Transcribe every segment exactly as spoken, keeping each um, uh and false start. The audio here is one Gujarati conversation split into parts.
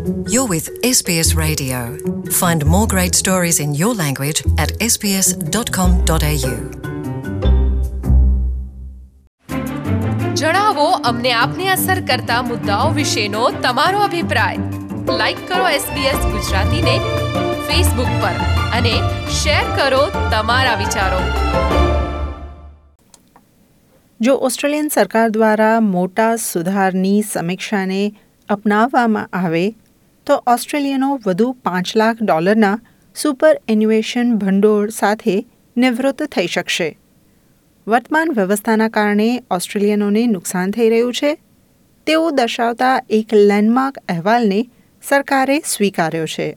You're with S B S Radio. Find more great stories in your language at s b s dot com dot a u. જણાવો અમને આપને અસર કરતા મુદ્દાઓ વિશેનો તમારો અભિપ્રાય. લાઈક કરો એસબીએસ ગુજરાતીને ફેસબુક પર અને શેર કરો તમારા વિચારો. જો ઓસ્ટ્રેલિયન સરકાર દ્વારા મોટા સુધારની સમીક્ષાને અપનાવવામાં આવે તો ઓસ્ટ્રેલિયનો વધુ પાંચ લાખ ડોલરના સુપર એન્યુએશન ભંડોળ સાથે નિવૃત્ત થઈ શકશે. વર્તમાન વ્યવસ્થાના કારણે ઓસ્ટ્રેલિયનોને નુકસાન થઈ રહ્યું છે તેવું દર્શાવતા એક લેન્ડમાર્ક અહેવાલને સરકારે સ્વીકાર્યો છે.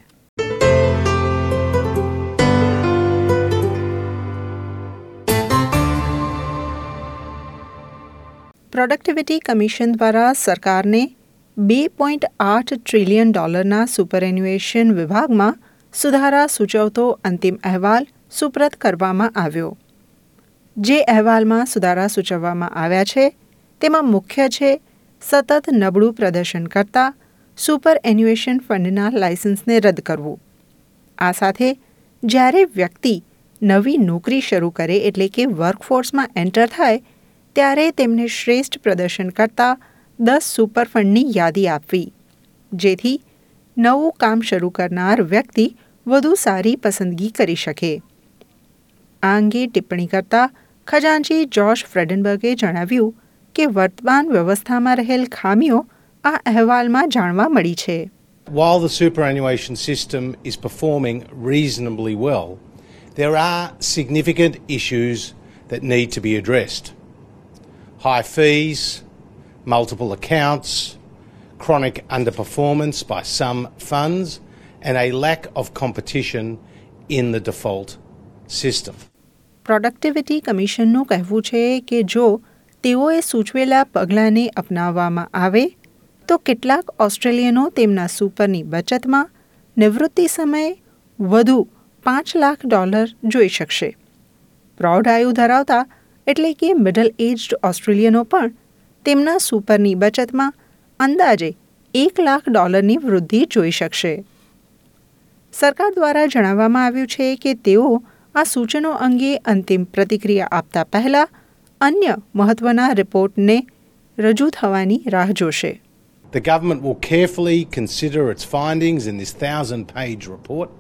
પ્રોડક્ટિવિટી કમિશન દ્વારા સરકારને બે પોઈન્ટ આઠ ટ્રિલિયન ડોલરના સુપરએન્યુએશન વિભાગમાં સુધારા સૂચવતો અંતિમ અહેવાલ સુપ્રત કરવામાં આવ્યો. જે અહેવાલમાં સુધારા સૂચવવામાં આવ્યા છે તેમાં મુખ્ય છે સતત નબળું પ્રદર્શન કરતા સુપરએન્યુએશન ફંડના લાયસન્સને રદ કરવું. આ સાથે જ્યારે વ્યક્તિ નવી નોકરી શરૂ કરે એટલે કે વર્કફોર્સમાં એન્ટર થાય ત્યારે તેમને શ્રેષ્ઠ પ્રદર્શન કરતા દસ સુપરફંડની યાદી આપવી, જેથી નવું કામ શરૂ કરનાર વ્યક્તિ વધુ સારી પસંદગી કરી શકે. આ અંગે ટિપ્પણી કરતા ખજાનચી જોશ ફ્રેડનબર્ગે જણાવ્યું કે વર્તમાન વ્યવસ્થામાં રહેલ ખામીઓ આ અહેવાલમાં જાણવા મળી છે. While the superannuation system is performing reasonably well, there are significant issues that need to be addressed. High fees, multiple accounts, chronic underperformance by some funds, and a lack of competition in the default system. Productivity કમિશનનું કહેવું છે કે જો તેઓએ સૂચવેલા પગલાંને અપનાવવામાં આવે તો કેટલાક ઓસ્ટ્રેલિયનો તેમના સુપરની બચતમાં નિવૃત્તિ સમયે વધુ પાંચ લાખ ડોલર જોઈ શકશે. પ્રૌઢ આયુ ધરાવતા એટલે કે મિડલ એજ્ડ ઓસ્ટ્રેલિયનો પણ તેમના સુપરની બચતમાં અંદાજે એક લાખ ડોલરની વૃદ્ધિ જોઈ શકશે. સરકાર દ્વારા જણાવવામાં આવ્યું છે કે તેઓ આ સૂચનો અંગે અંતિમ પ્રતિક્રિયા આપતા પહેલા અન્ય મહત્વના રિપોર્ટને રજૂ થવાની રાહ જોશે. The government will carefully consider its findings in this thousand-page report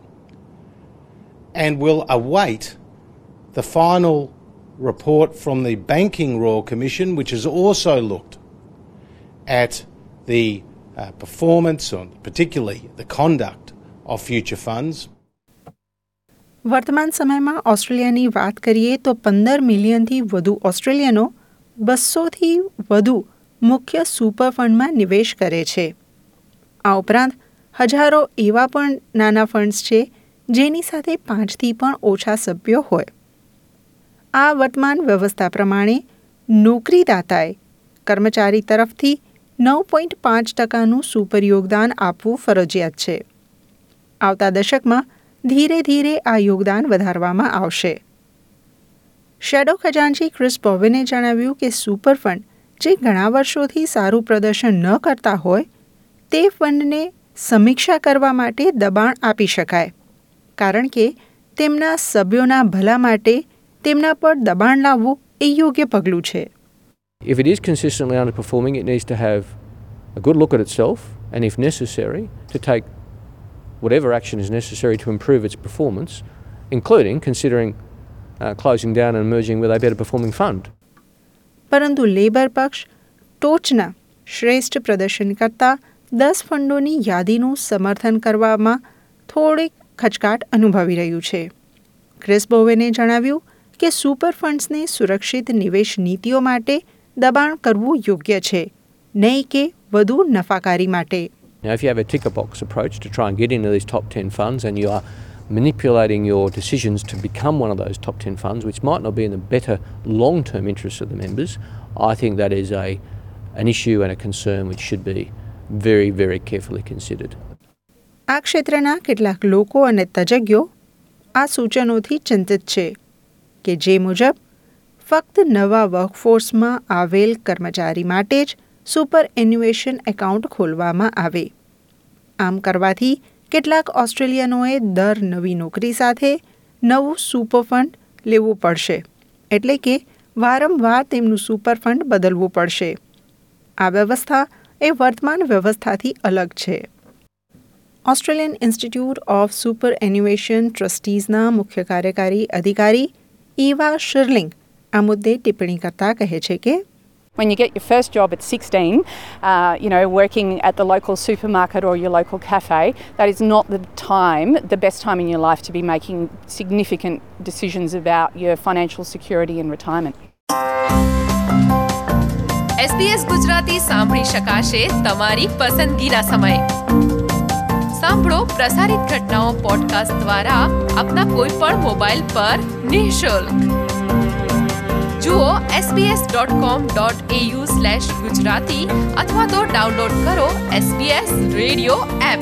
and will await the final report from the Banking Royal Commission, which has also looked at the uh, performance, or particularly the conduct of future funds. વર્તમાન સમયમાં ઓસ્ટ્રેલિયાની વાત કરીએ તો પંદર મિલિયનથી વધુ ઓસ્ટ્રેલિયનો બસોથી વધુ મુખ્ય સુપર ફંડમાં નિવેશ કરે છે. આ ઉપરાંત હજારો એવા પણ નાના ફંડ્સ છે જેની સાથે પાંચથી પણ ઓછા સભ્યો હોય. આ વર્તમાન વ્યવસ્થા પ્રમાણે નોકરીદાતાએ કર્મચારી તરફથી નવ પોઈન્ટ પાંચ ટકાનું સુપર યોગદાન આપવું ફરજિયાત છે. આવતા દશકમાં ધીરે ધીરે આ યોગદાન વધારવામાં આવશે. શેડો ખજાનચી ક્રિસ બોવેને જણાવ્યું કે સુપર ફંડ જે ઘણા વર્ષોથી સારું પ્રદર્શન ન કરતા હોય તે ફંડને સમીક્ષા કરવા માટે દબાણ આપી શકાય, કારણ કે તેમના સભ્યોના ભલા માટે તેમના પર દબાણ લાવવું એ યોગ્ય પગલું છે. If it is consistently underperforming, it needs to have a good look at itself and, if necessary, to take whatever action is necessary to improve its performance, including considering uh, closing down and merging with a better performing fund. પરંતુ લેબર પક્ષ ટોચના શ્રેષ્ઠ પ્રદર્શન કરતા દસ ફંડોની યાદીનું સમર્થન કરવામાં થોડીક ખચકાટ અનુભવી રહ્યું છે. ક્રિસ બોવેને જણાવ્યું કે સુપર ફંડ્સને સુરક્ષિત નિવેશ નીતિઓ માટે દબાણ કરવું યોગ્ય છે, નહીં કે વધુ નફાકારી માટે. Now, if you have a ticker box approach to try and get into these top ten funds and you are manipulating your decisions to become one of those top ten funds, which might not be in the better long-term interests of the members, I think that is a an issue and a concern which should be very, very carefully considered. આ ક્ષેત્રના કેટલાક લોકો અને તજજ્ઞો આ સૂચનોથી ચિંતિત છે કે જે મુજબ ફક્ત નવા વર્કફોર્સમાં આવેલ કર્મચારી માટે જ સુપર એન્યુએશન એકાઉન્ટ ખોલવામાં આવે. આમ કરવાથી કેટલાક ઓસ્ટ્રેલિયનોએ દર નવી નોકરી સાથે નવું સુપર ફંડ લેવું પડશે, એટલે કે વારંવાર તેમનું સુપર ફંડ બદલવું પડશે. આ વ્યવસ્થા એ વર્તમાન વ્યવસ્થાથી અલગ છે. Australian institute of superannuation ટ્રસ્ટીઝના મુખ્ય કાર્યકારી અધિકારી ઈવા શિર્લિંગ આ મુદ્દે ટિપ્પણી કરતા કહે છે કે When you get your first job at sixteen, uh, you know, working at the local supermarket or your local cafe, that is not the time, the best time in your life to be making significant decisions about your financial security and retirement. SBS Gujarati સાંભળી શકાશે તમારી પસંદગીના સમયે. સાંભળો પ્રસારિત ઘટનાઓ પોડકાસ્ટ દ્વારા આપના કોઈ પણ મોબાઈલ પર નિઃશુલ્ક. જુઓ SBS dot com dot AU slash Gujarati અથવા તો ડાઉનલોડ કરો SBS radio app.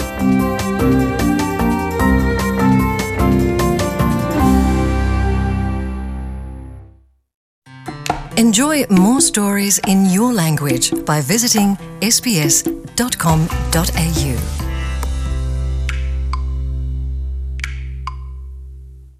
Enjoy more stories in your language by visiting s b s dot com dot a u.